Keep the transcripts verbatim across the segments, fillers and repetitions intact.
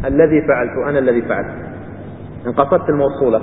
الذي فعلت، أنا الذي فعلت، إن قصدت الموصولة.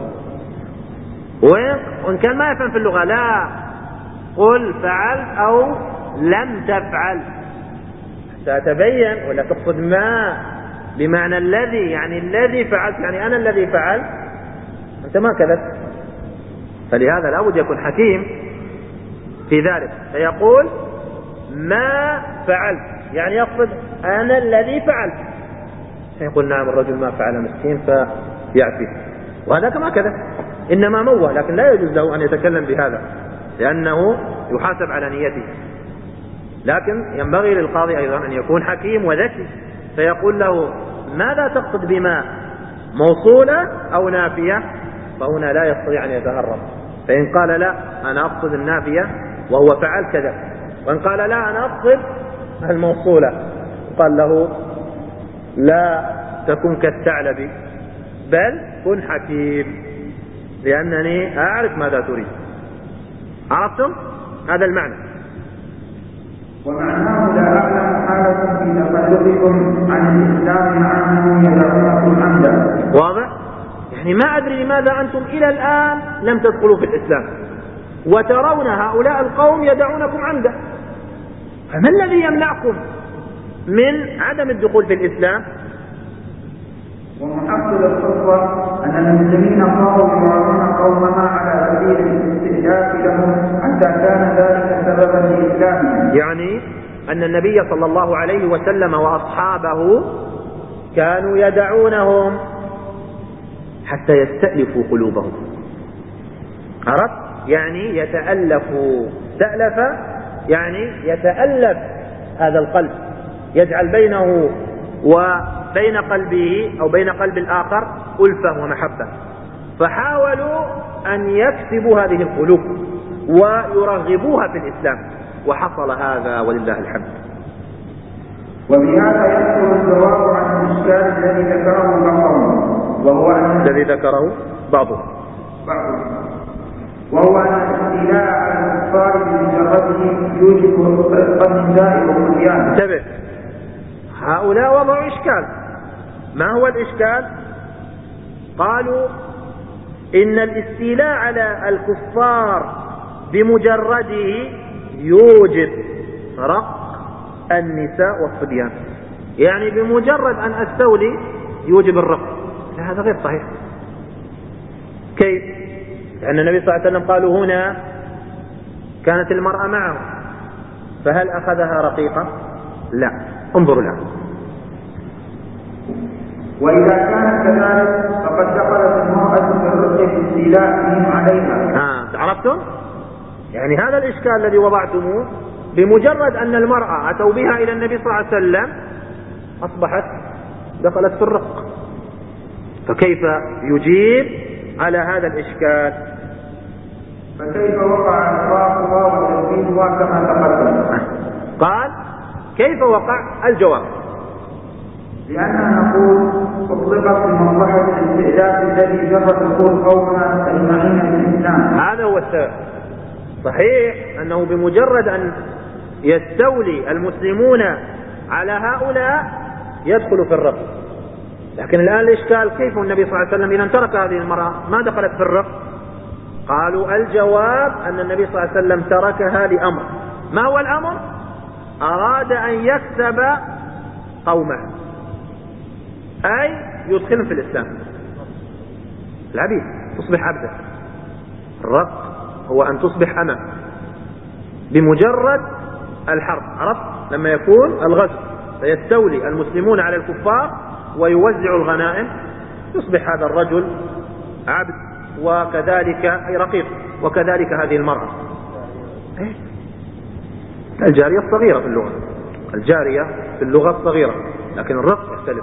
وإن كان ما يفهم في اللغة، لا، قل فعلت أو لم تفعل سأتبين، ولا تقصد ما بمعنى الذي، يعني الذي فعلت، يعني أنا الذي فعلت، أنت ما كذبت. فلهذا لابد يكون حكيم في ذلك، فيقول ما فعلت، يعني يقصد أنا الذي فعلت. فيقول نعم الرجل ما فعل مسكين فيعفي، وهذا كما كذب، إنما موه، لكن لا يجوز له أن يتكلم بهذا لأنه يحاسب على نيته. لكن ينبغي للقاضي أيضا أن يكون حكيم وذكي، فيقول له ماذا تقصد بما، موصولة أو نافية؟ فهنا لا يستطيع أن يتهرب. فإن قال لا أنا أقصد النافية وهو فعل كذا، وإن قال لا أنا أقصد الموصولة، قال له لا تكن كالثعلب بل كن حكيم، لأنني أعرف ماذا تريد. عرفتم هذا المعنى؟ ومعناه لا أعلم حالكم في تخلفكم عن الإسلام مع أنهم يدعونكم عمدا. واضح؟ يعني ما أدري لماذا أنتم إلى الآن لم تدخلوا في الإسلام وترون هؤلاء القوم يدعونكم عمدا، فما الذي يمنعكم من عدم الدخول في الإسلام؟ ومحصل القصة أن المسلمين صاروا يراعون قومها على سبيل الاستئلاف لهم حتى كان ذلك سببا لإسلامهم. يعني أن النبي صلى الله عليه وسلم وأصحابه كانوا يدعونهم حتى يستألفوا قلوبهم. عرفت؟ يعني يتألفوا، تألف يعني يتألف هذا القلب، يجعل بينه وبين قلبه أو بين قلب الآخر ألفة ومحبة، فحاولوا أن يكسبوا هذه القلوب ويرغبوها في الإسلام، وحصل هذا ولله الحمد. وبهذا يحصل الجواب عن الإشكال الذي ذكره بعضهم، وهو أن الذي ذكره بعضهم بعضهم وهو أن الاستيلاء على الكفار بمجرده يوجب رزقا من داء والطغيان. انتبه، هؤلاء وضعوا إشكال. ما هو الإشكال؟ قالوا إن الاستيلاء على الكفار بمجرده يوجب رق النساء والصبيان، يعني بمجرد أن أستولي يوجب الرق. هذا غير صحيح. كيف؟ لأن النبي صلى الله عليه وسلم قالوا هنا كانت المرأة معه، فهل أخذها رقيقة؟ لا. انظروا الآن. وإذا كانت كذلك فقد دخلت المرأة في الرق في استيلائهم عليها. آه، عرفتم؟ يعني هذا الإشكال الذي وضعتموه، بمجرد أن المرأة أتوا بها إلى النبي صلى الله عليه وسلم أصبحت دخلت في الرق، فكيف يجيب على هذا الإشكال؟ فكيف وقع إطلاقها وتنفيذها كما تقدم؟ قال كيف وقع؟ الجواب لأننا نقول أطلقت لمصلحة الاستئلاف الذي جرى دخول قومنا أجمعين في الإسلام. هذا هو السبب. صحيح أنه بمجرد أن يستولي المسلمون على هؤلاء يدخل في الرق، لكن الآن الإشكال كيف النبي صلى الله عليه وسلم إذا ترك هذه المرأة ما دخلت في الرق؟ قالوا الجواب أن النبي صلى الله عليه وسلم تركها لأمر. ما هو الأمر؟ أراد أن يكسب قومه، أي يدخلهم في الإسلام. العبيد تصبح عبدا، الرق هو أن تصبح أمة بمجرد الحرب. عرفت؟ لما يكون الغزو فيستولي المسلمون على الكفار ويوزع الغنائم، يصبح هذا الرجل عبد، وكذلك أي رقيق، وكذلك هذه المرأة. إيه؟ الجارية الصغيرة في اللغة، الجارية في اللغة الصغيرة، لكن الرق يختلف.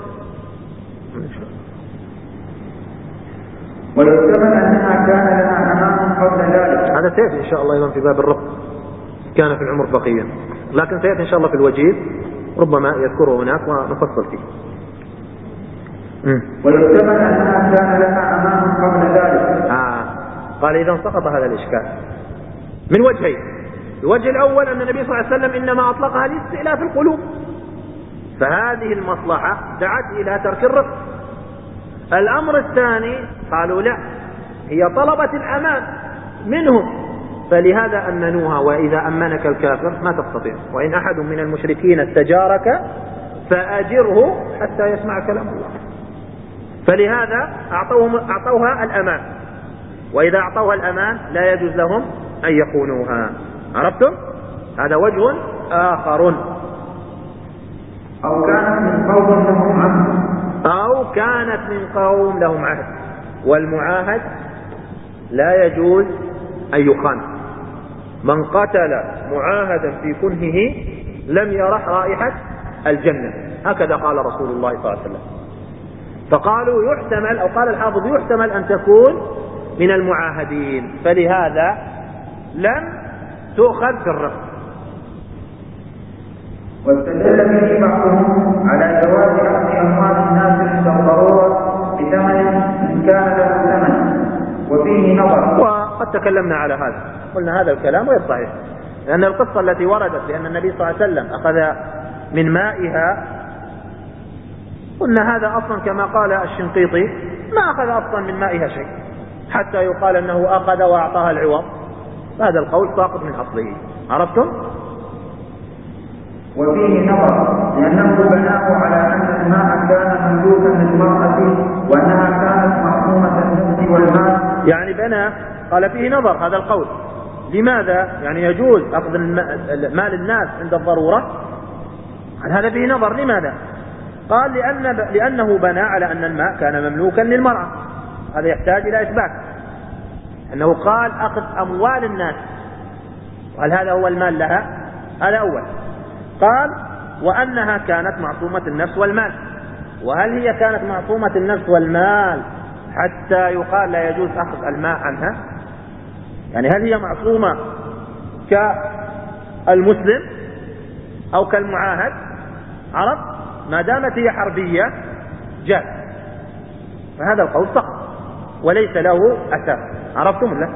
ويحتمل أنها كان لنا أمام قبل ذلك. هذا سيأتي إن شاء الله أيضا في باب الرق، كان في العمر بقيا، لكن سيأتي إن شاء الله في الوجيز، ربما يذكره هناك ونفصل فيه. ويحتمل أنها كان لنا أمام قبل ذلك. آه. قال إذا سقط هذا الإشكال من وجهين. الوجه الأول أن النبي صلى الله عليه وسلم إنما أطلقها لاستئلاف القلوب، فهذه المصلحة دعت إلى ترك الرق، الأمر الثاني قالوا لا، هي طلبت الأمان منهم فلهذا أمنوها، وإذا أمنك الكافر ما تستطيع، وإن أحد من المشركين استجارك فأجره حتى يسمع كلام الله، فلهذا أعطوهم أعطوها الأمان، وإذا أعطوها الأمان لا يجوز لهم أن يخونوها. عرفتم؟ هذا وجه آخر. أو كانت من قوم لهم عهد أو كانت من قوم لهم عهد، والمعاهد لا يجوز أن يخان. من قتل معاهدا في كنهه لم يرح رائحة الجنة، هكذا قال رسول الله صلى الله عليه وسلم. فقالوا يحتمل، أو قال الحافظ يحتمل أن تكون من المعاهدين، فلهذا لم تؤخذ في الرق. واستدل به بعضهم على جواز أخذ أموال الناس عند الضرورة بثمن إن كان له ثمن، وفيه نظر. وقد تكلمنا على هذا، قلنا هذا الكلام غير صحيح، لأن القصة التي وردت بأن النبي صلى الله عليه وسلم أخذ من مائها، قلنا هذا أصلا كما قال الشنقيطي ما أخذ أصلا من مائها شيء حتى يقال أنه أخذ وأعطاها العوض، هذا القول ساقط من أصله. عرفتم؟ وفيه نظر، لأنه بناه على أن الماء كان مملوكا للمرأة وأنها كانت محرومة النفس والمال. يعني بنى، قال فيه نظر هذا القول. لماذا؟ يعني يجوز أخذ مال الناس عند الضرورة؟ قال هذا فيه نظر. لماذا؟ قال لأن لأنه بنى على أن الماء كان مملوكا للمرأة، هذا يحتاج إلى إثبات أنه قال أخذ أموال الناس، وهل هذا هو المال لها؟ هذا أول. قال وأنها كانت معصومة النفس والمال، وهل هي كانت معصومة النفس والمال حتى يقال لا يجوز أخذ الماء عنها؟ يعني هل هي معصومة كالمسلم أو كالمعاهد؟ عرف؟ ما دامت هي حربية جاء، فهذا القول سقط وليس له أساس. عرفتم ولا؟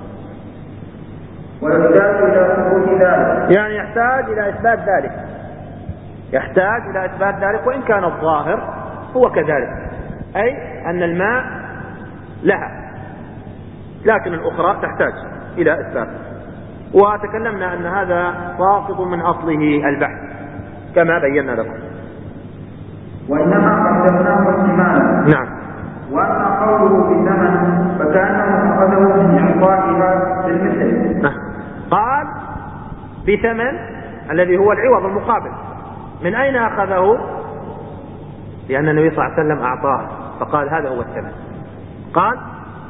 ويحتاج إلى ثبوت ذلك، يعني يحتاج إلى إثبات ذلك، يحتاج إلى إثبات ذلك، وإن كان الظاهر هو كذلك، أي أن الماء لها، لكن الأخرى تحتاج إلى إثبات. وتكلمنا أن هذا ساقط من أصله البحث كما بينا لكم. وإنما قدمناه احتمالا. نعم. وأما قوله بثمن فكأنه أخذه من إعطائها بالمثل. قال بثمن الذي هو العوض المقابل. من أين أخذه؟ لأن النبي صلى الله عليه وسلم أعطاه فقال هذا هو الثمن. قال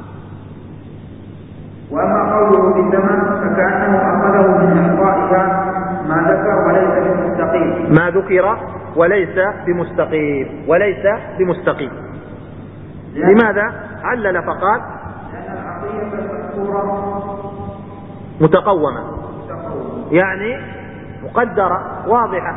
وأما قوله بثمن فكأنه أخذه من إعطائها ما ذكر وليس بمستقيم. ما ذكر وليس بمستقيم، وليس بمستقيم. لماذا؟ علل فقال لأن العطية المذكورة متقومة، يعني مقدرة واضحة.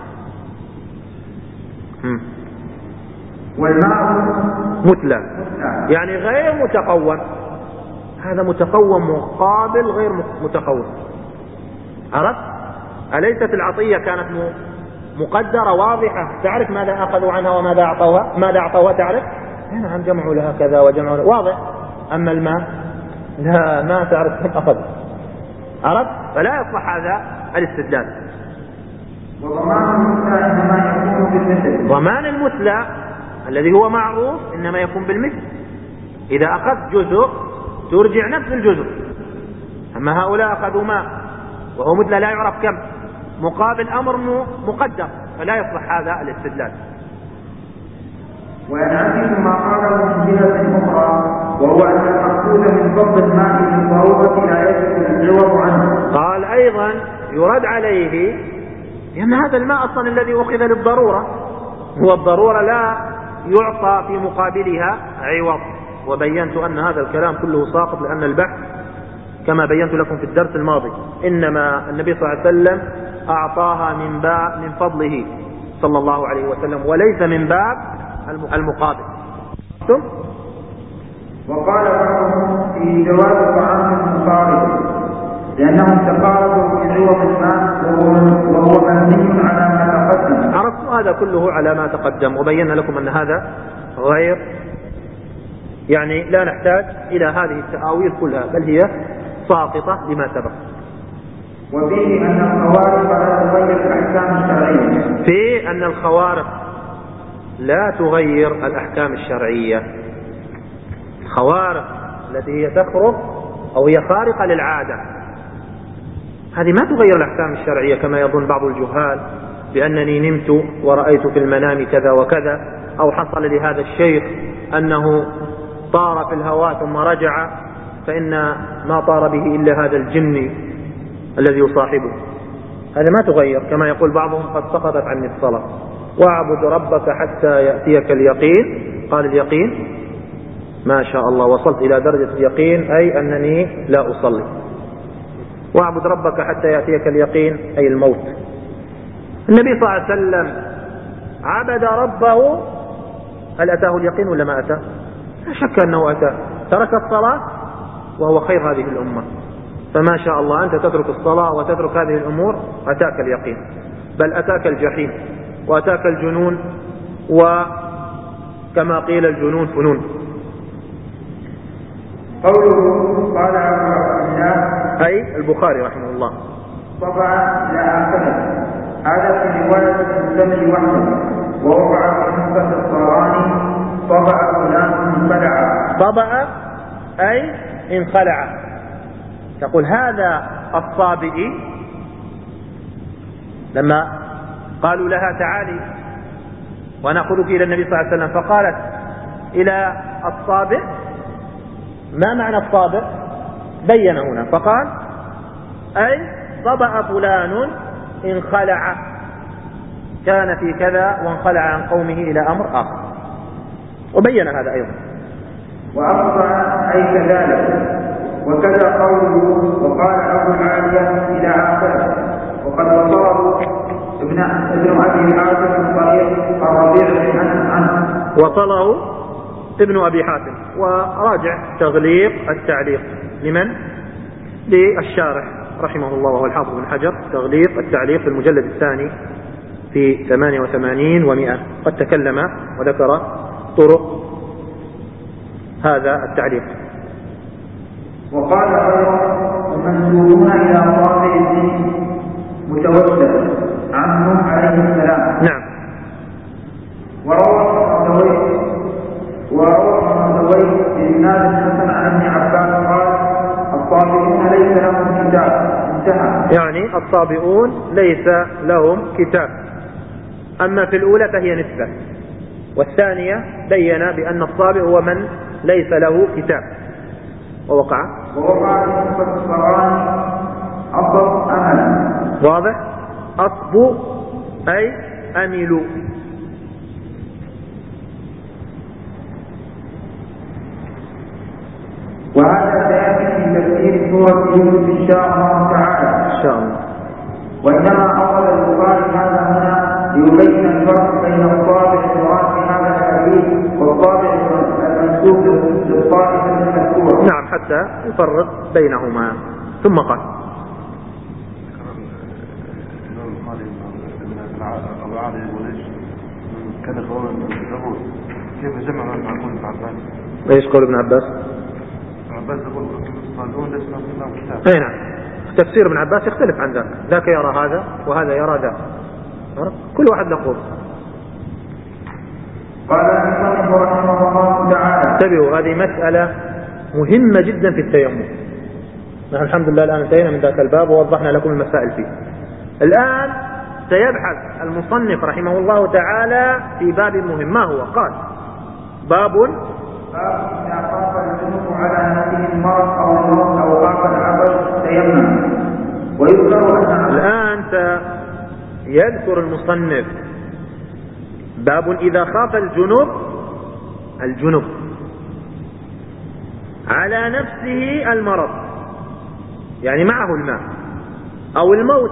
والماء متلى، يعني غير متقوم. هذا متقوم مقابل غير متقوم. عرفت؟ أليست العطية كانت مقدرة واضحة، تعرف ماذا أخذوا عنها وماذا أعطوها، ماذا أعطوها تعرف؟ نعم جمعوا لها كذا وجمعوا لها، واضح. أما الماء لا، ما تعرف كم أخذ. عرفت؟ فلا يصلح هذا الاستدلال. وضمان المثلى إنما يكون بالمثل. ضمان المثلى الذي هو معروف إنما يكون بالمثل. إذا أخذت جزء ترجع نفس الجزء. أما هؤلاء أخذوا ماء وهو مثلى لا يعرف كم مقابل أمر مقدر، فلا يصلح هذا الاستدلال. وينعكس ما قاله من جهة أخرى، وهو أن المقصود من فضل الماء بالضرورة لا يجب العوض عنه. قال أيضا يرد عليه لأن هذا الماء أصلا الذي أخذ للضرورة، هو الضرورة لا يعطى في مقابلها عوض. وبينت أن هذا الكلام كله ساقط، لأن البحث كما بينت لكم في الدرس الماضي إنما النبي صلى الله عليه وسلم أعطاها من باب من فضله صلى الله عليه وسلم، وليس من باب المقابل. وقال بعضهم في جواز طعام المقارب، لأنهم تقاربوا في عوض الماء وهو مبني على ما تقدم. عرفتم هذا كله على ما تقدم، وبينا لكم أن هذا غير يعني لا نحتاج إلى هذه التأويل كلها، بل هي ساقطة لما سبق. وفيه أن الخوارق لا تغير الأحكام الشرعية في أن الخوارق لا تغير الأحكام الشرعية. الخوارق التي هي تخرق أو هي خارقة للعادة هذه ما تغير الأحكام الشرعية، كما يظن بعض الجهال بأنني نمت ورأيت في المنام كذا وكذا، أو حصل لهذا الشيخ أنه طار في الهواء ثم رجع، فإن ما طار به إلا هذا الجن الذي يصاحبه. هذا ما تغير، كما يقول بعضهم قد سقطت عني الصلاة. واعبد ربك حتى يأتيك اليقين. قال اليقين ما شاء الله، وصلت إلى درجة اليقين أي أنني لا أصلي. واعبد ربك حتى يأتيك اليقين أي الموت. النبي صلى الله عليه وسلم عبد ربه، هل أتاه اليقين ولا ما أتاه؟ لا شك أنه أتاه. ترك الصلاة وهو خير هذه الأمة، فما شاء الله أنت تترك الصلاة وتترك هذه الأمور أتاك اليقين، بل أتاك الجحيم وأتاك الجنون، وكما قيل الجنون فنون. قوله قال أبو عبد الله أي البخاري رحمه الله طبع لا آخره، هذا في رواية المسلم وحده، ووقع في نسبة الطبراني طبع فلان انخلع. طبع أي انخلع. تقول هذا الصابئي لما قالوا لها تعالي ونأخذك إلى النبي صلى الله عليه وسلم، فقالت إلى الصابئ. ما معنى الصابئ؟ بين هنا فقال أي طبع فلان انخلع، كان في كذا وانخلع عن قومه إلى أمر آخر، وبين هذا أيضا. وأخطأ أي كذلك، وكذا قوله وقال أبو العالية إلى آخره، وقد وصله ابن ابن أبي حاتم من طريق الربيع بن عنه، وصله ابن أبي حاتم. وراجع تغليق التعليق لمن؟ للشارح رحمه الله وهو الحافظ بن حجر، تغليق التعليق في المجلد الثاني في ثمانية وثمانين ومئة، قد تكلم وذكر طرق هذا التعليق. وقال أيضا ومنسوبون إلى طابع الدين متوسل عنه عليه السلام. نعم. وروى النووي وروى النووي بإسناد حسن عن ابن عباس قال الطابعون ليس لهم كتاب، انتهى. يعني الطابعون ليس لهم كتاب. أما في الأولى فهي نسبة، والثانية بين بأن الطابع هو من ليس له كتاب. ووقع ووقع نسبة الصغار أصب أملا. واضح؟ أصب أي أملوا. وهذا سيأتي في تفسير سورة يوسف إن شاء الله تعالى. إن شاء الله. وإنما أخذ البخاري هذا هنا ليبين الفرق بين الطابع المراد في هذا الحديث والطابع المنسوب للطائفة المذكورة. نعم، حتى يفرق بينهما. ثم قال أبو عالي يقول إيش كان قولا يقول كيف جمع مع قول ابن عباس؟ ايش قول ابن عباس؟ ابن عباس يقول الصالحون ليس لهم كتاب. اي نعم. تفسير ابن عباس يختلف عن ذاك، ذاك يرى هذا وهذا يرى ذاك، كل واحد له قول. قال المصنف رحمه الله تعالى انتبهوا، هذه مسألة مهمة جدا في التيمم. نحن الحمد لله الآن انتهينا من ذاك الباب ووضحنا لكم المسائل فيه. الآن سيبحث المصنف رحمه الله تعالى في باب مهم. ما هو؟ قال باب باب إذا خاف الجنوب على نفسه المرض أو الموت أو خاف العبث تيمم. ويذكر أن الآن سيذكر المصنف باب إذا خاف الجنوب الجنوب على نفسه المرض، يعني معه الماء أو الموت،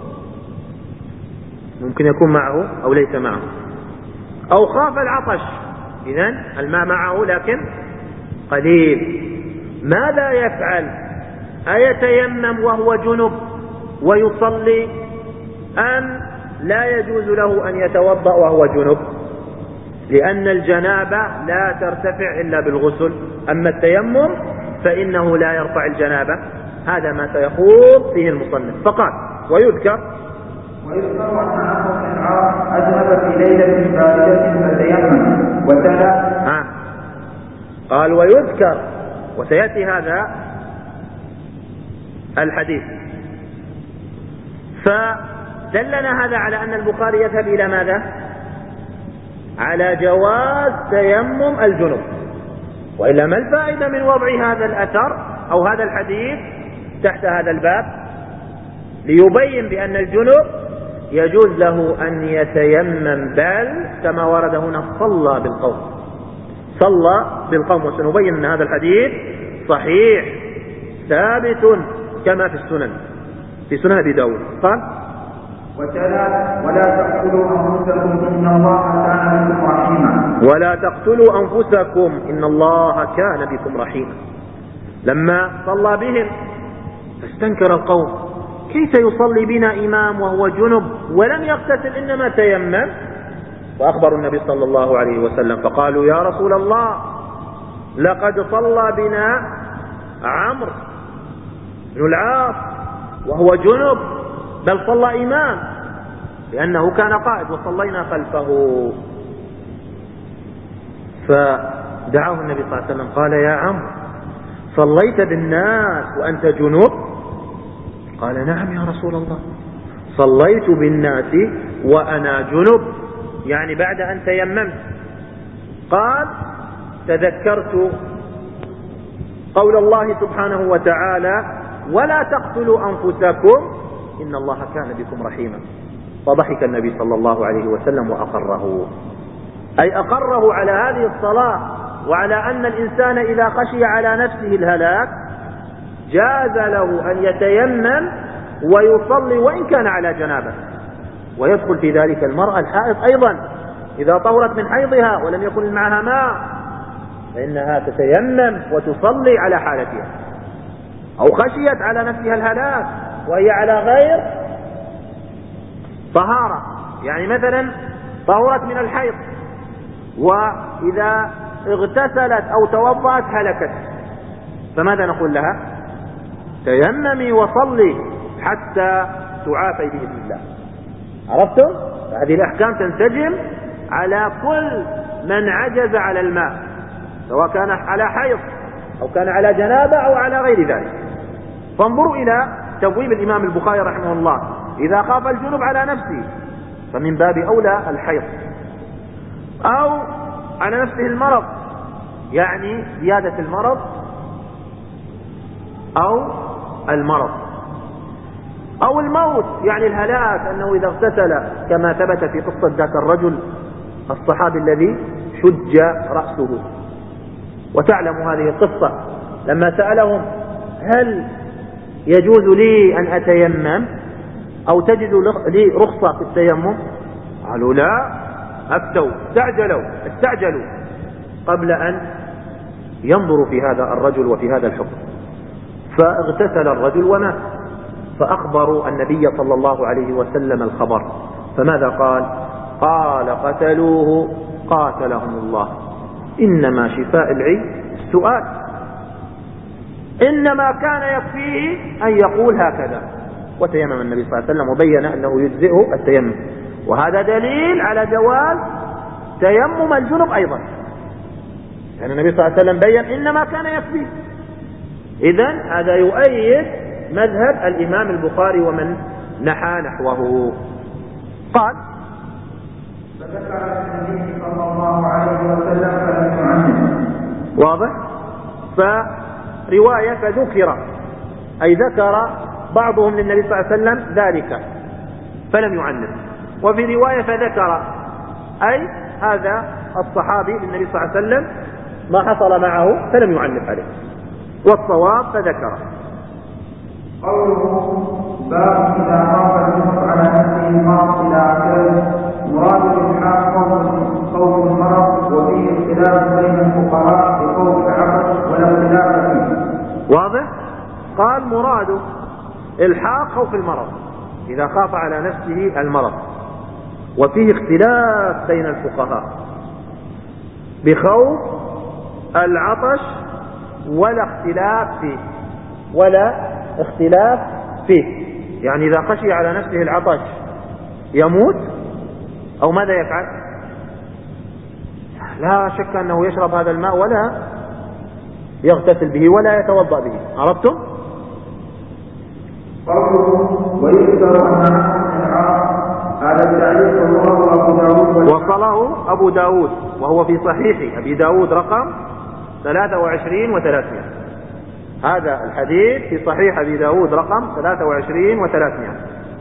ممكن يكون معه أو ليس معه، أو خاف العطش، إذن الماء معه لكن قليل. ماذا يفعل؟ أيتيمم وهو جنب ويصلي، أم لا يجوز له أن يتوضأ وهو جنب؟ لأن الجنابة لا ترتفع إلا بالغسل، أما التيمم فإنه لا يرفع الجنابة. هذا ما سيخوض فيه المصنف. فقال ويذكر ويذكر أن عمرو بن العاص أذهب في ليلة باردة فتيمم وتلا. ها قال ويذكر، وسيأتي هذا الحديث. فدلنا هذا على أن البخاري يذهب إلى ماذا؟ على جواز تيمم الجنوب. وإلا ما الفائدة من وضع هذا الأثر أو هذا الحديث تحت هذا الباب؟ ليبين بأن الجنوب يجوز له أن يتيمم، بل كما ورد هنا صلى بالقوم، صلى بالقوم. وسنبين أن هذا الحديث صحيح ثابت كما في السنن، في سنن أبي داود. قال وتلا ولا تقتلوا أنفسكم إن الله كان بكم رحيما. ولا تقتلوا أنفسكم إن الله كان بكم رحيما. لما صلى بهم فاستنكر القوم: كيف يصلي بنا إمام وهو جنب ولم يغتسل إنما تيمم؟ فأخبروا النبي صلى الله عليه وسلم فقالوا: يا رسول الله، لقد صلى بنا عمرو بن العاص وهو جنب، بل صلى إمام لأنه كان قائد وصلينا خلفه. فدعاه النبي صلى الله عليه وسلم قال: يا عمرو، صليت بالناس وأنت جنب؟ قال: نعم يا رسول الله، صليت بالناس وأنا جنب، يعني بعد أن تيممت. قال: تذكرت قول الله سبحانه وتعالى: ولا تقتلوا أنفسكم إن الله كان بكم رحيما. فضحك النبي صلى الله عليه وسلم وأقره، أي أقره على هذه الصلاة، وعلى أن الإنسان إذا خشي على نفسه الهلاك جاز له أن يتيمم ويصلي وإن كان على جنابه. ويدخل في ذلك المرأة الحائض أيضا، إذا طهرت من حيضها ولم يكن معها ماء فإنها تتيمم وتصلي على حالتها. أو خشيت على نفسها الهلاك وهي على غير طهارة، يعني مثلا طهرت من الحيض وإذا اغتسلت أو توضأت هلكت، فماذا نقول لها؟ تيممي وصلي حتى تعافي بإذن الله. عرفتم؟ هذه الأحكام تنسجم على كل من عجز على الماء، سواء كان على حيض أو كان على جنابة أو على غير ذلك. فانظروا إلى تبويب الإمام البخاري رحمه الله: إذا خاف الجنوب على نفسه فمن باب أولى الحيض، أو على نفسه المرض يعني زيادة المرض أو المرض، أو الموت يعني الهلاك، أنه إذا اغتسل كما ثبت في قصة ذاك الرجل الصحابي الذي شج رأسه. وتعلم هذه القصة لما سألهم: هل يجوز لي أن أتيمم أو تجد لي رخصة في التيمم؟ قالوا: لا، أفتوا، استعجلوا استعجلوا قبل أن ينظروا في هذا الرجل وفي هذا الحكم. فاغتسل الرجل ومات، فأخبروا النبي صلى الله عليه وسلم الخبر، فماذا قال؟ قال: قتلوه قاتلهم الله، إنما شفاء العي السؤال، إنما كان يكفيه أن يقول هكذا. وتيمم النبي صلى الله عليه وسلم وبين أنه يجزئه التيمم، وهذا دليل على جواز تيمم الجنب أيضا، يعني النبي صلى الله عليه وسلم بين إنما كان يكفيه. إذن هذا يؤيد مذهب الإمام البخاري ومن نحى نحوه. قال: فذكر النبي صلى الله عليه وسلم فلم يعنف. واضح؟ فرواية فذكر، أي ذكر بعضهم للنبي صلى الله عليه وسلم ذلك فلم يعنف. وفي رواية فذكر، أي هذا الصحابي للنبي صلى الله عليه وسلم ما حصل معه فلم يعنف عليه. والصواب فذكر. قوله: باب إذا خاف الجنب على نفسه المرض إلى آخره. مراد الإلحاق خوف المرض، وفيه اختلاف بين الفقهاء في خوف العبث ولا اختلاف فيه. واضح؟ قال: مراد الحاق خوف المرض، إذا خاف على نفسه المرض، وفيه اختلاف بين الفقهاء بخوف العطش ولا اختلاف فيه ولا اختلاف فيه. يعني إذا خشي على نفسه العطش يموت أو ماذا يفعل؟ لا شك أنه يشرب هذا الماء ولا يغتسل به ولا يتوضأ به. عرفتم؟ ويذكر أن هذا التعليق وصله أبو داود وصله أبو داود وهو في صحيح أبي داود رقم ثلاثة وعشرين وثلاثمائة. هذا الحديث في صحيح أبي داود رقم ثلاثة وعشرين وثلاثمائة.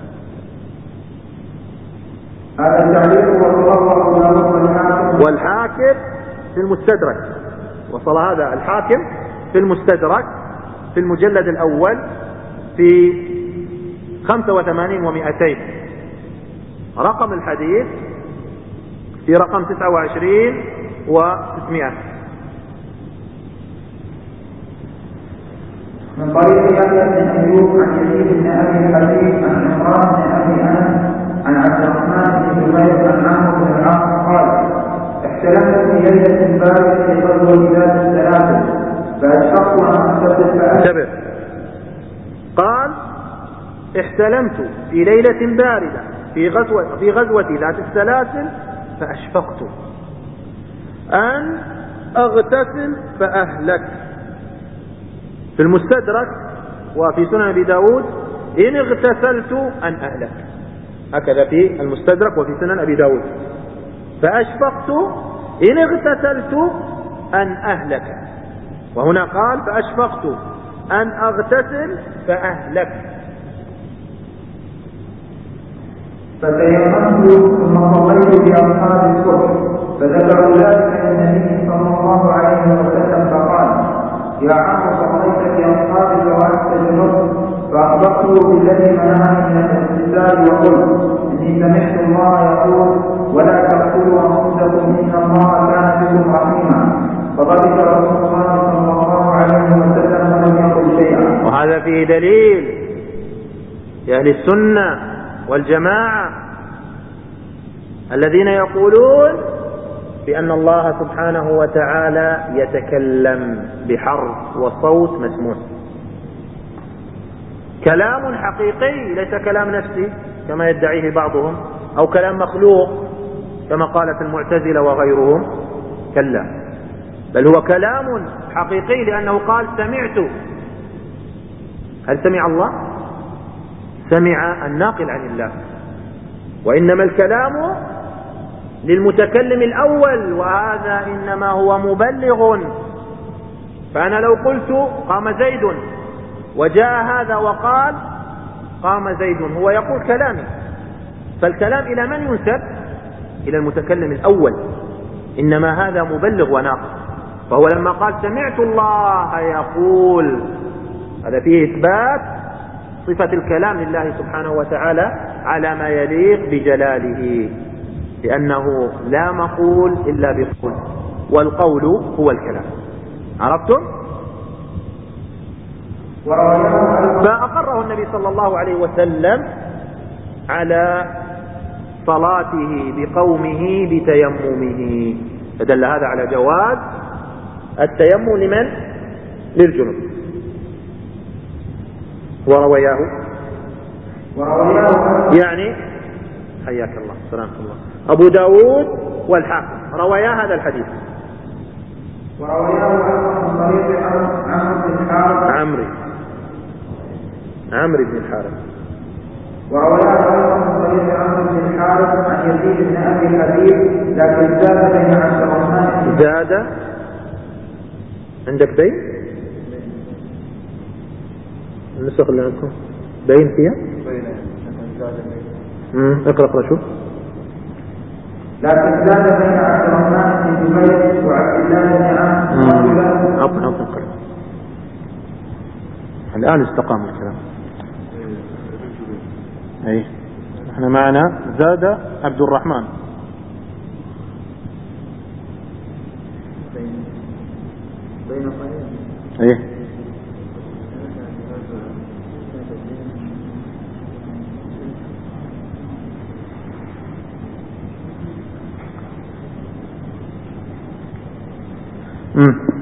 هذا التعليق وصله أبو داود والحاكم والحاكم في المستدرك. وصل هذا الحاكم في المستدرك في المجلد الأول في خمسة وثمانين ومئتين. رقم الحديث في رقم تسعة وعشرين وستمائة. من طريق يحيى بن أيوب عن يزيد بن أبي الحبيب عن عمران بن أبي أنس عن عبد الرحمن بن جبير عن عمرو بن العاص قال: احتلمت في ليلة باردة في غزوة ذات السلاسل فأشفقت أن أغتسل فأشرب. قال: احتلمت في ليلة باردة في غزوة في غزوة ذات السلاسل فأشفقت أن أغتسل فأهلك. في المستدرك وفي سنن أبي داود: إن اغتسلت أن أهلك. هكذا في المستدرك وفي سنن أبي داود. فأشفقت إن اغتسلت أن أهلك. وهنا قال: فأشفقت أن أغتسل فأهلك. فتيممت ثم صليت بأصحاب الصبح فذكروا ذلك للنبي صلى الله عليه وسلم فقال: يا عمرو صليت بأصحابك وأنت جنب. فأخبرته بالذي منعني من الاغتسال وقلت: إني سمعت الله يقول: ولا تقتلوا أنفسكم إن الله كان بكم رحيما. فغضب رسول الله صلى الله عليه وسلم ولم يقل شيئا. وهذا فيه دليل لأهل السنة والجماعة الذين يقولون بأن الله سبحانه وتعالى يتكلم بحرف وصوت مسموع، كلام حقيقي ليس كلام نفسي كما يدعيه بعضهم، أو كلام مخلوق كما قالت المعتزلة وغيرهم. كلا، بل هو كلام حقيقي لأنه قال: سمعت. هل سمع الله؟ سمع الناقل عن الله. وإنما الكلام للمتكلم الأول، وهذا إنما هو مبلغ. فأنا لو قلت قام زيد وجاء هذا وقال قام زيد، هو يقول كلامي، فالكلام إلى من ينسب؟ إلى المتكلم الأول. إنما هذا مبلغ وناقل. فهو لما قال سمعت الله يقول، هذا فيه إثبات صفة الكلام لله سبحانه وتعالى على ما يليق بجلاله، لأنه لا مقول إلا بقول، والقول هو الكلام. عرفتم؟ فأقره النبي صلى الله عليه وسلم على صلاته بقومه بتيممه، فدل هذا على جواز التيمم لمن؟ للجنوب. وروياه يعني حياك الله سلامك الله أبو داود والحاكم روايا هذا الحديث. وروياه من طريق عمرو بن الحارث عمرو عمرو بن الحارث وروياه من طريق عمرو بن الحارث عن يزيد بن أبي الحبيب، لكن زاد بين عبد الرحمن. زاد عندك بين النسخ اللي عندكم بين فيها؟ امم اقرأ اقرأ شوف. لكن زاد بين عبد الرحمن بن جبير وعبد الله بن عمرو. اقرأ اقرأ الآن استقام الكلام. اي احنا معنا زاد عبد الرحمن ايه مم.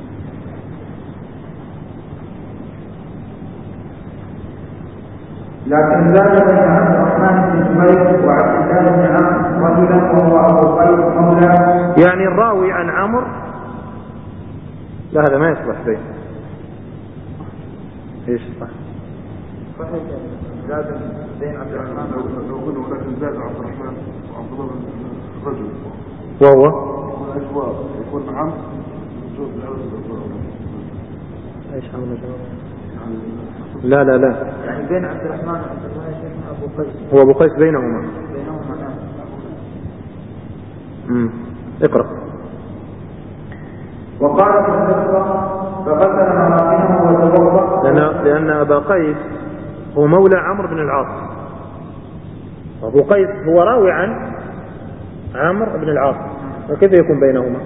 لكن زاد بين عبد الرحمن بن جبير وعبد الله بن عمرو رجلا وهو ابو قيس مولى. يعني الراوي عن عمرو، لا هذا ما يصلح بين. ايش صح؟ صحيح زاد بين عبد الرحمن لو قلنا ولكن زاد عبد الرحمن وعبد الله بن رجل وهو يكون يكون عمرو ايش عمل لا لا لا يعني بين عبد الرحمن وعبد الله شيخنا ابو قيس، هو ابو قيس بينهما. بينهما نعم. امم اقرا. وقال في القصه فغسل مراحله وتوضا، لان لان ابا قيس هو مولى عمرو بن العاص، ابو قيس هو راوي عن عمرو بن العاص، فكيف يكون بينهما؟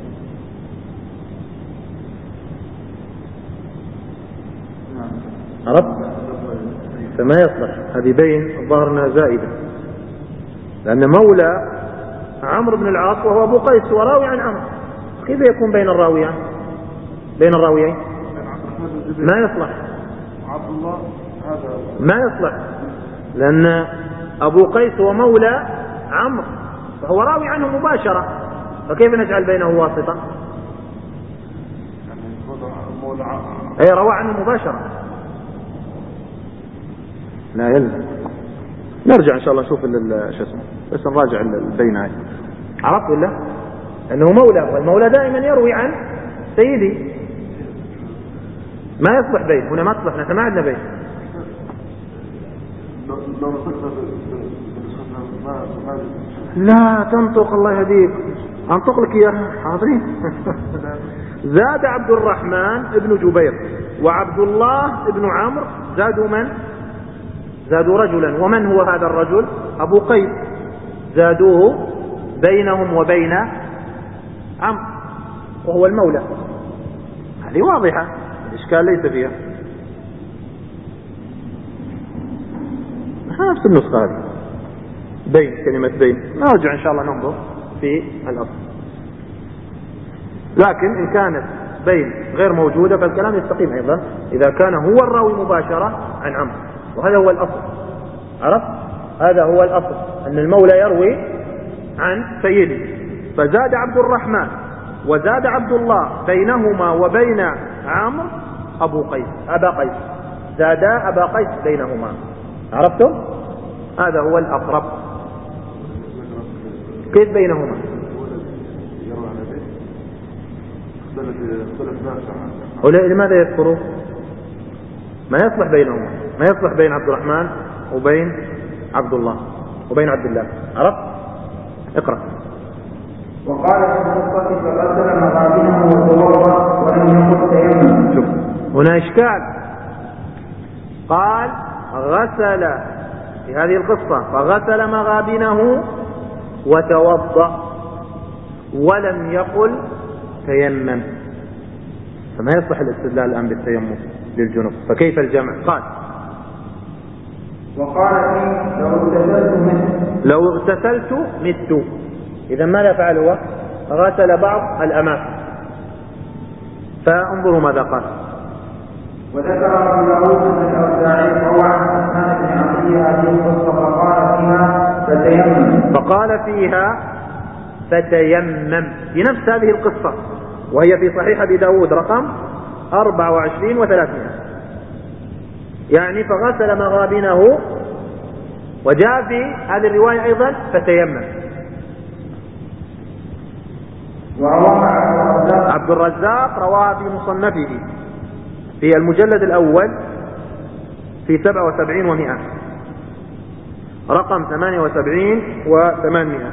عرفت؟ فما يصلح، هذه بين ظهرنا زائدة، لأن مولى عمرو بن العاص وهو أبو قيس وراوي عن عمرو، كيف يكون بين الراويين بين الراويين؟ ما يصلح عبد الله هذا ما يصلح، لأن أبو قيس هو مولى عمرو فهو راوي عنه مباشرة، فكيف نجعل بينه واسطة؟ أي روى عنه مباشرة. لا يلزم، نرجع إن شاء الله نشوف شو اسمه، بس نراجع البين هاي. عرفت ولا؟ أنه مولى، والمولى دائما يروي عن سيدي، ما يصلح بين، هنا ما تصلح، نحن ما عندنا بين. لا تنطق، الله يهديك، أنطق لك يا حاضرين. زاد عبد الرحمن ابن جبير وعبد الله ابن عمرو، زادوا من؟ زادوا رجلا، ومن هو هذا الرجل؟ أبو قيس، زادوه بينهم وبين عمرو وهو المولى. هذه واضحة، الإشكال ليس فيها، نفس النسخة هذه بين، كلمة بين، نرجع إن شاء الله ننظر في الأصل. لكن إن كانت بين غير موجودة فالكلام يستقيم أيضا إذا كان هو الراوي مباشرة عن عمرو، وهذا هو الأصل. عرفت؟ هذا هو الأصل، أن المولى يروي عن سيده، فزاد عبد الرحمن وزاد عبد الله بينهما وبين عمرو أبو قيس، أبا قيس، زادا أبا قيس بينهما. عرفتم؟ هذا هو الأقرب. كيف بينهما؟ لماذا يذكروا؟ ما يصلح بينهما، ما يصلح بين عبد الرحمن وبين عبد الله وبين عبد الله. عرفت؟ اقرأ. وقال في القصة فغسل مغابنه وتوضأ ولم يقل تيمم. شوف هنا إشكال، قال غسل في هذه القصة فغسل مغابنه وتوضأ ولم يقل تيمم، فما يصلح الاستدلال الآن بالتيمم للجنوب، فكيف الجمع؟ قال وقال فيه لو اغتسلت مت لو اغتسلت مت. إذا ماذا فعل هو؟ غسل بعض الأماكن، فانظروا ماذا قال. وذكر ابو داود ان الاوزاعي روى عن عثمان بن عطيه هذه القصه فقال فيها فتيمم فقال فيها فتيمم في نفس هذه القصة، وهي في صحيح أبي داود رقم أربعة وعشرين وثلاثمائة، يعني فغسل مغابنه، وجاء في هذه الرواية أيضا فتيمم. وروى عبد الرزاق رواها في مصنفه في المجلد الأول في سبعة وسبعين ومئة، رقم ثمانية وسبعين وثمانمائة.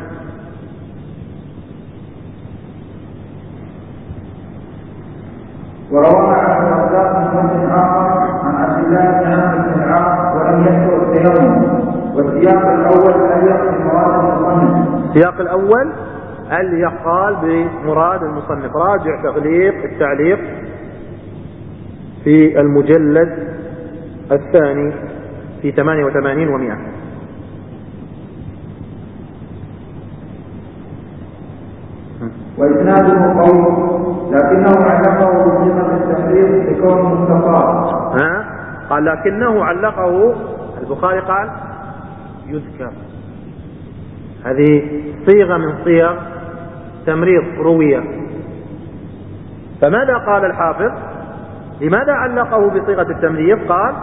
وروى عبد الرزاق من وجه آخر عن عبد الله بن عمرو بن العاص ولم يذكر التيمم، والسياق الأول أليق بمراد المصنف. السياق الأول أليق قال بمراد المصنف، راجع تغليق التعليق في المجلد الثاني في ثمانية وثمانين ومئة. وإسناده قول لكنه علقه بصيغة التمريض لكونه مستطاع. ها قال لكنه علقه البخاري قال يذكر، هذه صيغة من صيغ تمريض روية. فماذا قال الحافظ؟ لماذا علقه بصيغة التمريض؟ قال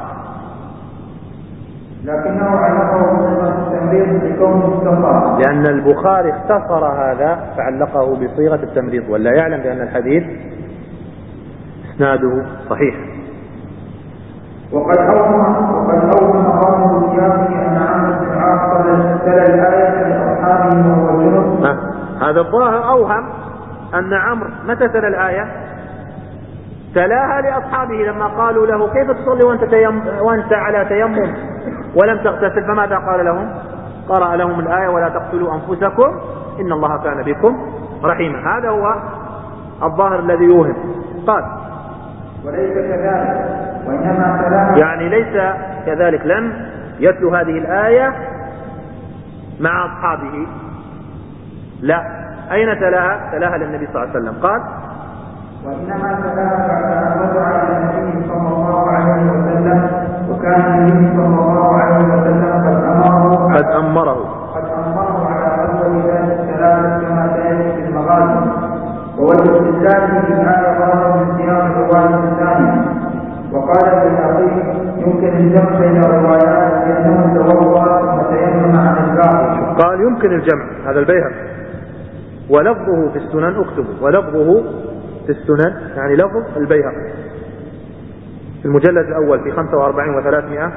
لكنه علقه بصيغة التمريض لكونه مستطاع، لأن البخاري اختصر هذا فعلقه بصيغة التمريض، ولا يعلم بأن الحديث اسناده صحيح. وقد أوهم وقد أوهم قوم سياقه أن عمرو بن العاص تلا الآية لأصحابه وهو جنب. هذا الظاهر أوهم أن عمرو متى تلا الآية؟ تلاها لأصحابه لما قالوا له كيف تصلي وأنت, تيم وأنت على تيمم ولم تغتسل، فماذا قال لهم؟ قرأ لهم الآية ولا تقتلوا أنفسكم إن الله كان بكم رحيما. هذا هو الظاهر الذي يوهم. قال وليس كذلك وإنما تلاها، يعني ليس كذلك، لم يتلو هذه الآية مع أصحابه، لا. أين تلاها؟ تلاها للنبي صلى الله عليه وسلم. قال وإنما تلاها بعد أن رجع إلى النبي صلى الله عليه وسلم، وكان النبي صلى الله عليه وسلم قد أمره قد أمره قد أمره على أول ذات الثلاثة كما سيأتي في المغازي. ووجه استدلاله في الآية ظاهر من سياق الرواية الثانية. وقال ابن الأخير يمكن الجمع بين الروايات لأنه توضأ ثم تيمم عن الباقي. قال يمكن الجمع، هذا البيهقي، ولفظه في السنن اكتبه، ولفظه في السنن يعني لفظ البيهقي في المجلد الأول في خمسة وأربعين وثلاثمائة.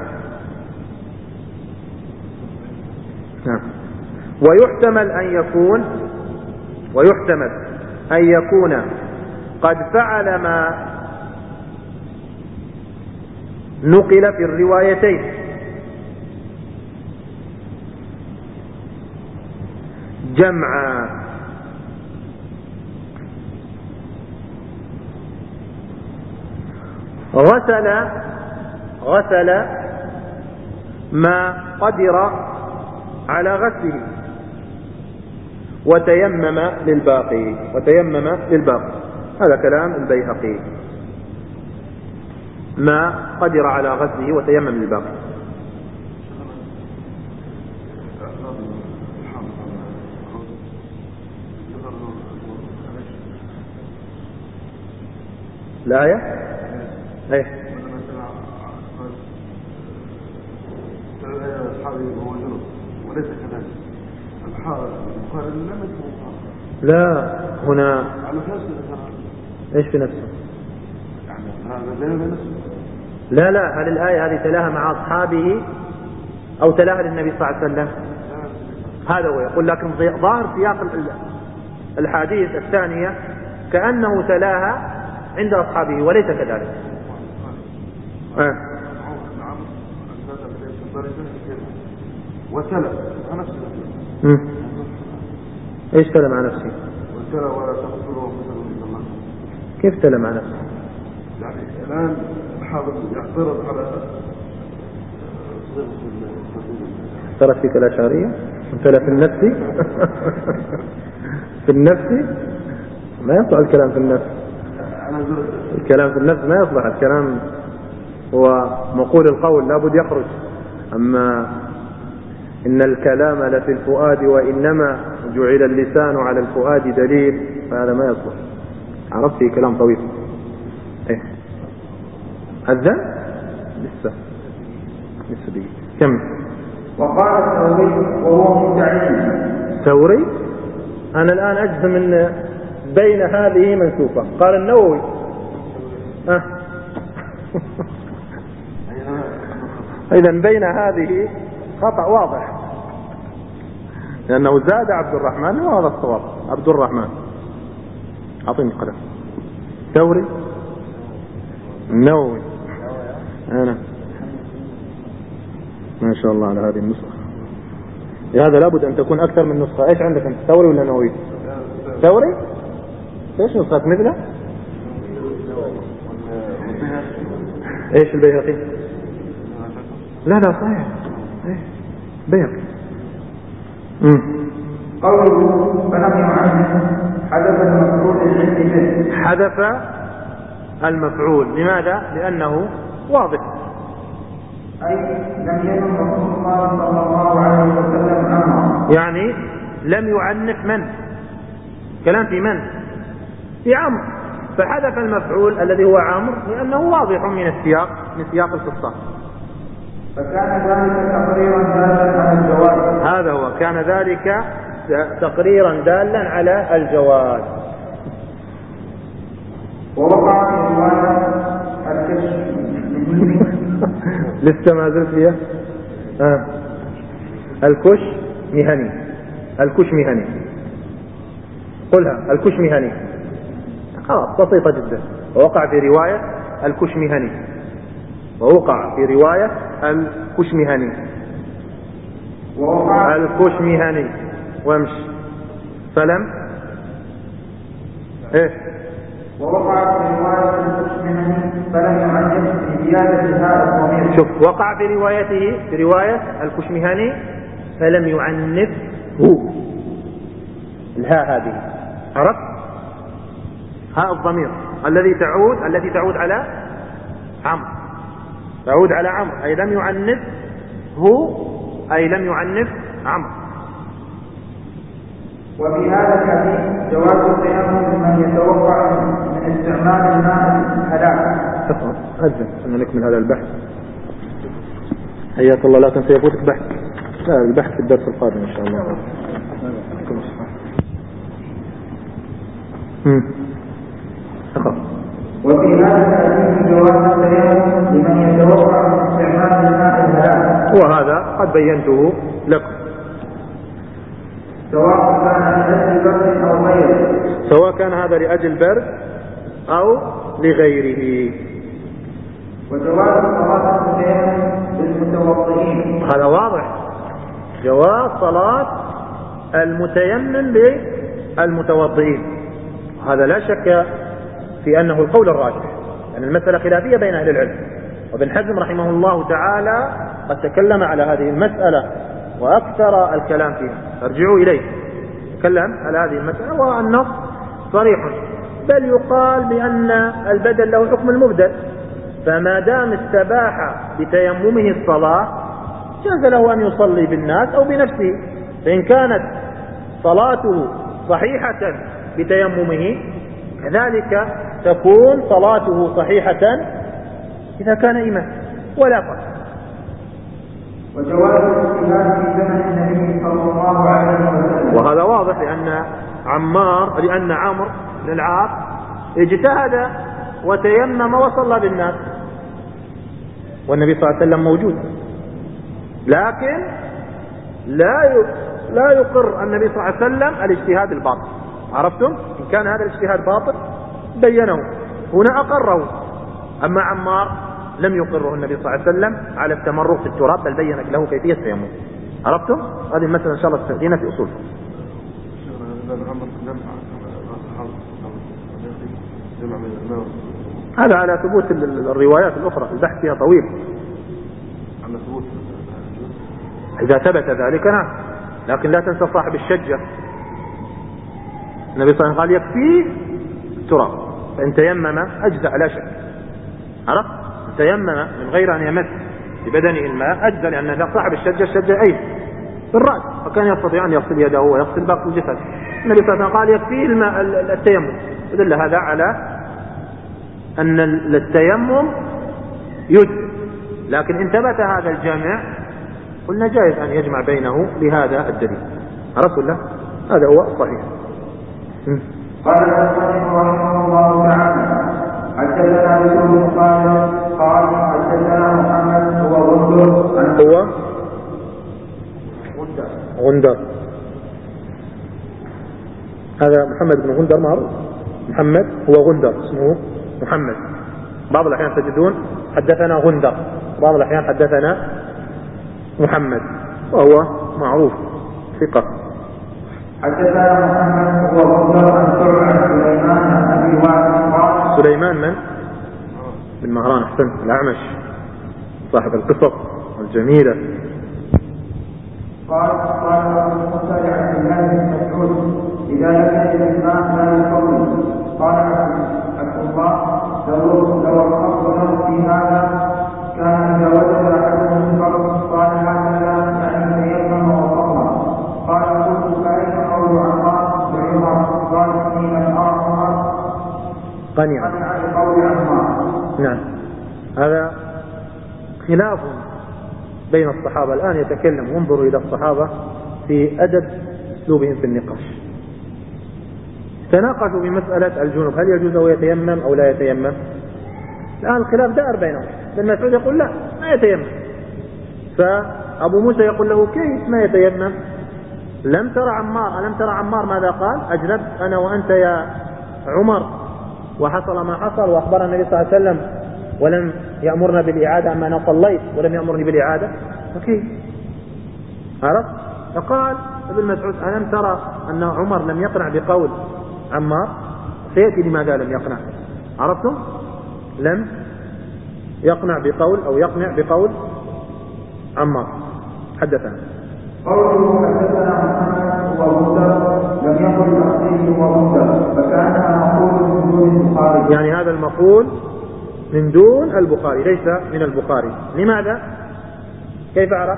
نعم. ويحتمل أن يكون ويحتمل أن يكون قد فعل ما نقل في الروايتين، جمعا، غسل غسل ما قدر على غسله وتيمم للباقي وتيمم للباقي هذا كلام البيهقي، ما قدر على غسله وتيمم للباقي. الآية ايه وليس كذلك لا هنا ايش في نفسه؟ لا لا هل الآية هذه تلاها مع أصحابه أو تلاها للنبي صلى الله عليه وسلم؟ هذا هو يقول. لكن ظاهر سياق الحديث الثانية كأنه تلاها عند أصحابه وليس كذلك. آه. وتلا مع نفسه. ايش تلا مع نفسه؟ وتلا ولا تقتلوا انفسكم الله. كيف تلا مع نفسه؟ يعني الآن الحافظ يعترض على ترى فيك الأشعرية تلا في النفس في النفس ما يصلح الكلام في النفس. الكلام في النفس ما يصلح. الكلام هو مقول القول لابد يخرج. أما إن الكلام لفي الفؤاد وإنما جعل اللسان على الفؤاد دليل، فهذا ما يصلح. عرفت فيه كلام طويل. ايه أذن لسه لسه دقيقة كم. وقال الثوري وهو مستعين. ثوري أنا الآن أجزم أن بين هذه منسوخة. قال النووي أه. إذن بين هذه خطأ واضح لأنه زاد عبد الرحمن وهذا الصواب. عبد الرحمن أعطيني قلم. ثوري النووي أنا ما شاء الله على هذه النسخة. هذا لابد أن تكون أكثر من نسخة. إيش عندك أنت ثوري ولا نووي؟ ثوري إيش نسخة مثله؟ إيش البيهقي؟ لا لا صحيح إيه بيهقي. قوله فنهي عنه حدث المفعول للعلم به. حدث المفعول، لماذا؟ لأنه واضح. أي لم يكن رسول الله صلى الله عليه وسلم عمرا، يعني لم يعنف من؟ كلام في من؟ في عمرو، فحدث المفعول الذي هو عمرو لأنه واضح من السياق، من سياق القصة. فكان ذلك تقريرا دالا على الجواز. هذا هو، كان ذلك تقريرا دالا على الجواز. ووقع في رواية الكشف لسه ما زلت فيها. آه. الكش مهني، الكش مهني، قلها الكش مهني، خلاص بسيطة جدا. ووقع في رواية الكش مهني، ووقع في رواية الكش مهني، الكش مهني وامشي. فلم ايه ووقع في رواية الكش مهني فلم يعنف بزيادة هذا الضمير. شوف، وقع في روايته في رواية الكشمهاني فلم يعنفه، الهاء هذه، عرفت؟ هاء الضمير الذي تعود التي تعود على عمرو، تعود على عمرو، أي لم يعنفه، أي لم يعنف عمرو. وفي هذا الحديث جواز التيمم لمن يتوقع من استعمال الماء الحلال. أجل أن نكمل هذا البحث. حياك الله، لا تنسى يفوتك بحث. لا، البحث في الدرس القادم إن شاء الله. وفي هذا الحديث جواز التيمم لمن يتوقع من استعمال الماء الحلال، وهذا قد بينته لكم، سواء كان لأجل برد أو غيره، سواء كان هذا لأجل برد أو لغيره. وجواز صلاة التيمم للمتوضئين، هذا واضح، جواز صلاة المتيمم بالمتوضئين، هذا لا شك في أنه القول الراجح، لأن يعني المسألة خلافية بين أهل العلم. وابن حزم رحمه الله تعالى قد تكلم على هذه المسألة وأكثر الكلام فيها، ارجعوا إليه، تكلم على هذه المسألة والنص صريح، بل يقال بأن البدل له حكم المبدل، فما دام استباح بتيممه الصلاة جاز له أن يصلي بالناس أو بنفسه، فإن كانت صلاته صحيحة بتيممه كذلك تكون صلاته صحيحة إذا كان إمام، ولا فرق. وجواز الاجتهاد في زمن النبي صلى الله عليه وسلم، وهذا واضح، لأن عمار لأن عمرو بن العاص اجتهد وتيمم وصلى بالناس والنبي صلى الله عليه وسلم موجود، لكن لا لا يقر النبي صلى الله عليه وسلم الاجتهاد الباطل. عرفتم؟ إن كان هذا الاجتهاد باطل بينه هنا أقره، أما عمار لم يقره النبي صلى الله عليه وسلم على التمرغ في التراب، بل بين له كيفية التيمم. عرفتم؟ هذه المسألة إن شاء الله تستخدمها في أصول. هذا على ثبوت الروايات الأخرى، البحث فيها طويل. إذا ثبت ذلك نعم، لكن لا تنسى صاحب الشجة، النبي صلى الله عليه وسلم قال يكفيه التراب، فإن تيمم أجزأ لا شك. عرفت؟ تيمم من غير أن يمس ببدنه الماء أجزأ، لأن صاحب الشجة الشجة أين؟ في الرأس، فكان يستطيع أن يغسل يده ويغسل باقي الجسد. النبي صلى الله عليه وسلم قال يكفيه الماء التيمم، يدل هذا على أن التيمم يجزئ، لكن إن ثبت هذا الجامع قلنا جائز أن يجمع بينه لهذا الدليل. عرفت الله؟ هذا هو الصحيح. قال المصنف رحمه الله تعالى: حدثنا بشر بن خالد قال حدثنا محمد هو غندر هو غندر هذا محمد بن غندر معروف، محمد هو غندر، اسمه محمد. بعض الأحيان تجدون حدثنا غندر، بعض الأحيان حدثنا محمد، وهو معروف ثقة. حدثنا محمد هو غندر عن شعبة سليمان عن أبي وائل قال سليمان من؟ بن مهران، أحسن، الأعمش صاحب القصص الجميلة. قال قال أبو موسى لعبد الله بن مسعود إذا لم يجد الماء لا يصلي. قال عبد الله لو لو الخط في هذا كان إذا وجد أحدهم الفرق قال هكذا يعني تيمم وصلى. قال قلت فأين قول عمار وعمر؟ قال إني لم أرى عمر قنع بقول عمار. نعم. هذا خلاف بين الصحابة. الآن يتكلم، وانظروا إلى الصحابة في أدب أسلوبهم في النقاش. تناقشوا في مسألة الجنوب، هل يجوز أو يتيمم أو لا يتيمم؟ الآن الخلاف دائر بينهم. ابن مسعود يقول لا ما يتيمم، فأبو موسى يقول له كيف ما يتيمم؟ لم ترى عمار ألم ترى عمار ماذا قال؟ أجنبت أنا وأنت يا عمر وحصل ما حصل وأخبرنا النبي صلى الله عليه وسلم ولم يأمرنا بالإعادة، أما أنا صليت ولم يأمرني بالإعادة. فكيف؟ عرفت؟ فقال ابن مسعود ألم ترى أن عمر لم يقنع بقول عمار؟ سيأتي لماذا لم يقنع. عرفتم؟ لم يقنع بقول أو يقنع بقول عمار. حدثنا قوله حدثنا محمد ومنذر لم يقل تحصيل ومنذر فكانها مقول من دون البخاري. يعني هذا المقول من دون البخاري ليس من البخاري. لماذا؟ كيف عرف؟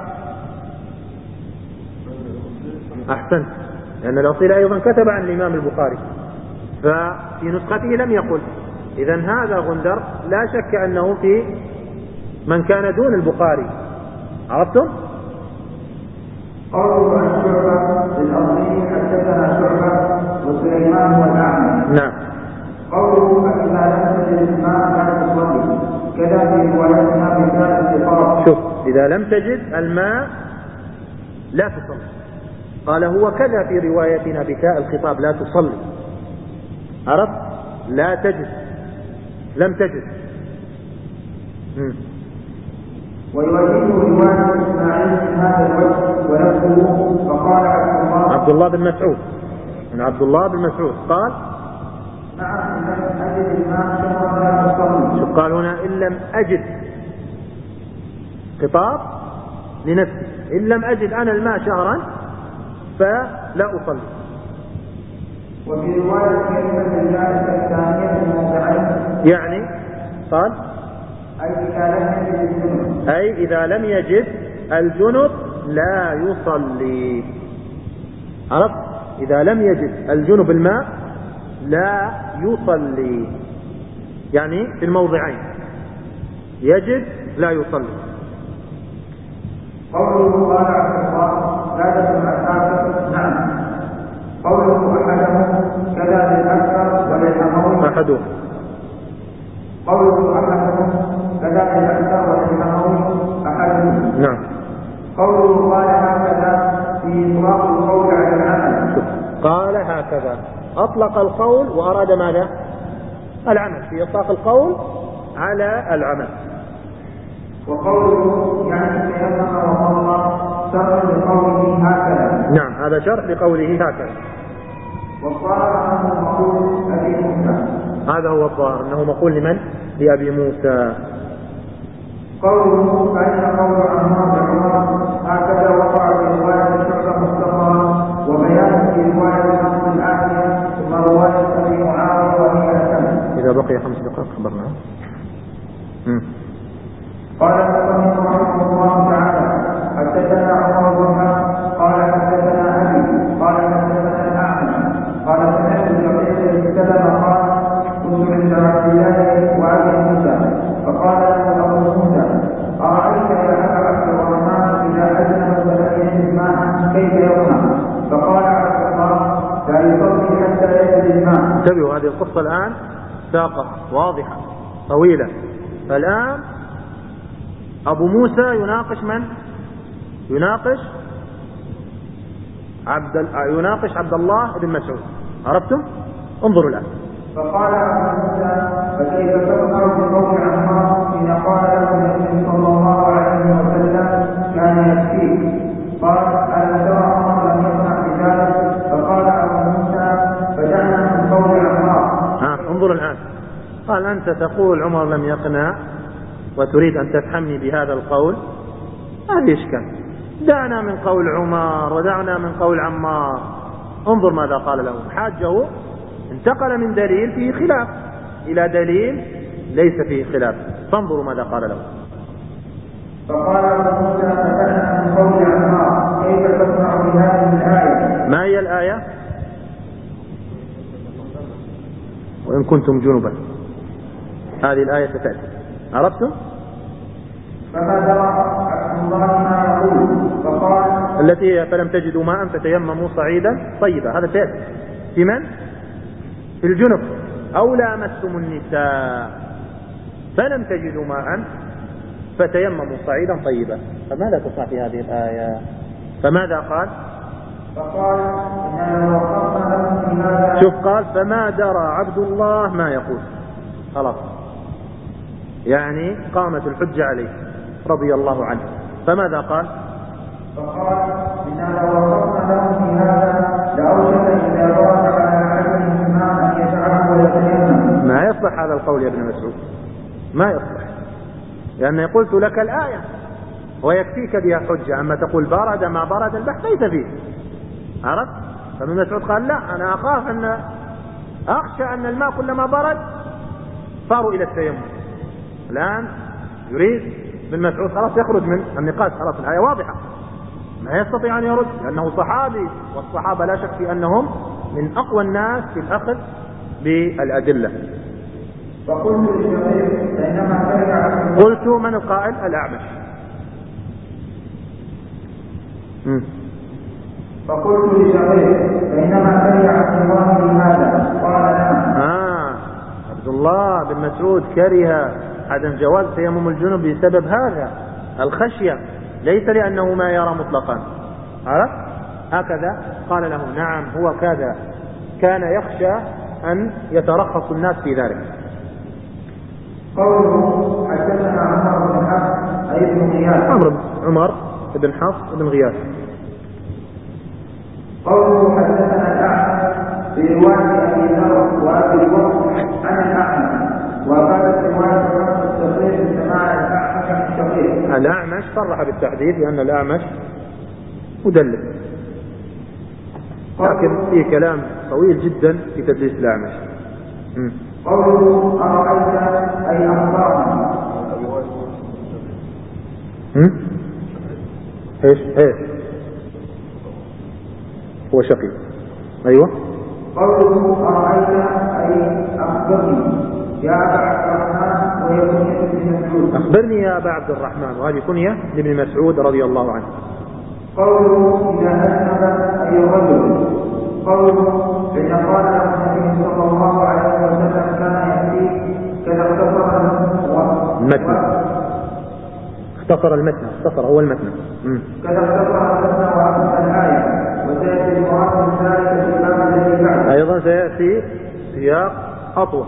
أحسنت، لأن الأصيل أيضا كتب عن الإمام البخاري ففي نسخته لم يقل. إذن هذا غندر لا شك أنه في من كان دون البخاري. عرفتم؟ قوله عن شعبة للأصيل حدثنا شعبة وسليمان والأعمى. نعم. قوله فإذا لم تجد الماء لا تصلي كذا في روايتنا بكاء الخطاب. شوف، إذا لم تجد الماء لا تصلي. قال هو كذا في روايتنا بكاء الخطاب لا تصلي. عرفت؟ لا تجد، لم تجد. ويؤيده رواية إسماعيل من هذا الوجه ونفسه فقال عبد الله عبد الله بن مسعود من عبد الله بن مسعود قال نعم إن لم أجد الماء شهرا لا أصلي. شو قال هنا؟ إن لم أجد، خطاب لنفسي، إن لم أجد أنا الماء شهرا فلا أصلي. وفي رواية كلمة الجائزة الثانية الموضعين يعني قال أي إذا لم يجد الجنب أي إذا لم يجد الجنب لا يصلي. عرفت؟ إذا لم يجد الجنب الماء لا يصلي، يعني في الموضعين يجد لا يصلي. قوله قال عبد الله لا تسمع الحافظ. نعم. قوله أحدهم كذا للأكثر وللأموي. أحدهم. قوله أحدهم كذا للأكثر وللأموي أحدهم. نعم. قوله قال هكذا في إطلاق القول على العمل. قال هكذا أطلق القول وأراد ماذا؟ العمل، في إطلاق القول على العمل. وقوله يعني تيمم وصلى شرح لقوله هكذا. نعم، هذا شرح لقوله هكذا. والظاهر أنه مقول أبي موسى. هذا هو الظاهر أنه مقول لمن؟ لأبي موسى. قوله فإن قول عمار بعمر هكذا وقع في رواية شعبة مصطفى وبيان في رواية نصر الآخرة ثم رواية أبي معاوية وهي السنة. إذا بقي خمس دقائق خبرنا. قال المصنف رحمه الله تعالى حدثنا عمر بن حفص قال حدثنا أبي قال حدثنا الأعمش قال سمعت جرير بن سلمة قال كنت عند عبد الله وأبي موسى فقال له أبو موسى أرأيت يا أبا عبد الرحمن إذا أذن فلم الماء كيف يصنع؟ فقال عبد الله لا يصلي حتى يجد الماء. انتبهوا، هذه القصة الآن ساقة واضحة طويلة. فالآن أبو موسى يناقش من؟ يناقش عبد يناقش عبد الله بن مسعود. عرفتم؟ انظروا الآن. فقال عبد موسى فكيف تظهر بقول عمار حين قال له النبي صلى الله عليه وسلم كان يكفيه؟ قال ألم ترى عمر لم يصنع بذلك؟ فقال أبو موسى فدعنا من قول عمار. ها انظروا الآن. قال أنت تقول عمر لم يقنع وتريد أن تفهمني بهذا القول، ما في إشكال، دعنا من قول عمر ودعنا من قول عمار. انظر ماذا قال له. حاجه انتقل من دليل فيه خلاف إلى دليل ليس فيه خلاف، فانظروا ماذا قال له. فقال ابو موسى فتحنا من قول عمار كيف تصنع بهذه الآية؟ ما هي الآية؟ وإن كنتم جنبا، هذه الآية ستأتي، عرفتم؟ فما درى عبد الله ما يقول فقال التي هي فلم تجدوا ماء فتيمموا صعيدا طيبا، هذا سيأتي في من؟ في الجنب. أو لامستم النساء فلم تجدوا ماء فتيمموا صعيدا طيبا، فماذا تصنع في هذه الآية؟ فماذا قال؟ فقال إننا وقفنا لهم في هذا. شوف قال فما درى عبد الله ما يقول، خلاص يعني قامت الحجة عليه رضي الله عنه. فماذا قال؟ فقال إننا وقفنا لهم في هذا لأوشك إذا ضاق على عدم ما أن يتعب ويتيمم. ما يصلح هذا القول يا ابن مسعود، ما يصلح، لأن قلت لك الآية ويكفيك بها حجة. أما تقول برد ما برد البحث ليس فيه، عرفت؟ فابن مسعود قال لا، أنا أخاف أن أخشى أن الماء كلما برد صاروا إلى التيمم. الآن يريد ابن مسعود خلاص يخرج من النقاش، خلاص الآية واضحة، ما يستطيع أن يرد لأنه صحابي، والصحابة لا شك في أنهم من أقوى الناس في الأخذ بالأدلة. فقلت للشقيق بينما كره قلت من القائل؟ الأعمش. م. فقلت لشقيق بينما كره عبد الله لهذا قال نعم. آه عبد الله بن مسعود كره عدم جواز تيمم الجنوب بسبب هذا الخشية، ليس لأنه ما يرى مطلقا، عرفت؟ هكذا قال له نعم هو كذا، كان يخشى أن يترخص الناس في ذلك. قوله حدثنا عمر بن حفص أي بن غياث. عمر عمر بن حفص بن غياث. قوله حدثنا الأعمش برواية أبي ذر وأبي الوقت عن الأعمش، وقالت رواية حفص الصغير بسماع الأعمش عن الشقيق. الأعمش صرح بالتحديث لأن الأعمش مدلس، لكن في كلام طويل جدا في تدليس الأعمش. م. قوله أرأيت أي أخبارنا. ايش ايش هو شقي؟ ايوه. قوله أرأيت أي أخبرني يا أبا عبد الرحمن وهي كنية ابن مسعود. أخبرني يا أبا عبد الرحمن، وهذه كنية لابن مسعود رضي الله عنه. قوله إذا أذنب أي رجل. قوله فإن قال له النبي صلى الله عليه وسلم كان يأتي كذا اختصر المتن، اختصر المتن، اختصر هو المتن كذا اختصر المتن وأخذ الآية. وسيأتي المراد من ذلك في الباب الذي بعده. أيضا سيأتي سياق أطول.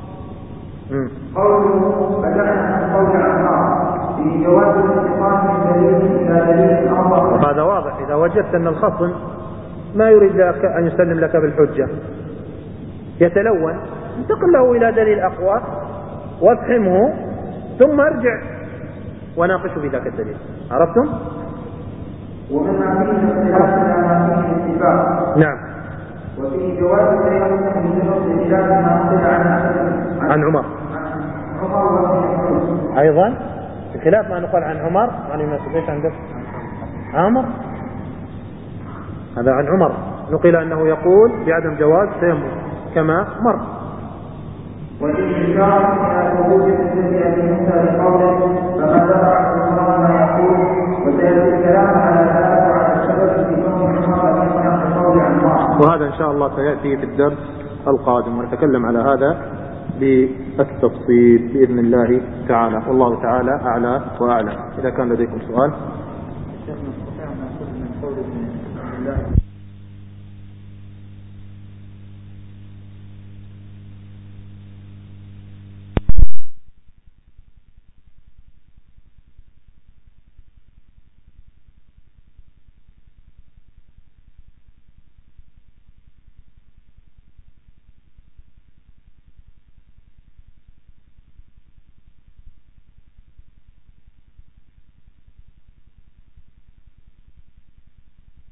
قوله بدأنا من قول عمار في جواز الانتقال من دليل إلى دليل آخر. وهذا واضح، إذا وجدت أن الخصم ما يريد لك أن يسلم لك بالحجة يتلون، انتقل له إلى دليل أقوى وافهمه ثم ارجع وناقشه بذاك الدليل، عرفتم؟ ومما فيه اختلاف ما فيه اتفاق. نعم. وفي جواز التيمم من جنوب خلاف ما نقل عن عن عمر. عمر وابن أيضا بخلاف ما نقل عن عمر عن المسعود. ايش عندك؟ عمر هذا عن عمر نقل أنه يقول بعدم جواز تيمم كما مر. والإشارة إلى ثبوت حجة أبي موسى لقوله فما درى عبد الله ما يقول. وسيأتي الكلام على ذلك وعلى السبب في كون عمر يقنع بقول عمار. وهذا إن شاء الله سيأتي في الدرس القادم، ونتكلم على هذا بالتفصيل بإذن الله تعالى، والله تعالى أعلى وأعلم. إذا كان لديكم سؤال.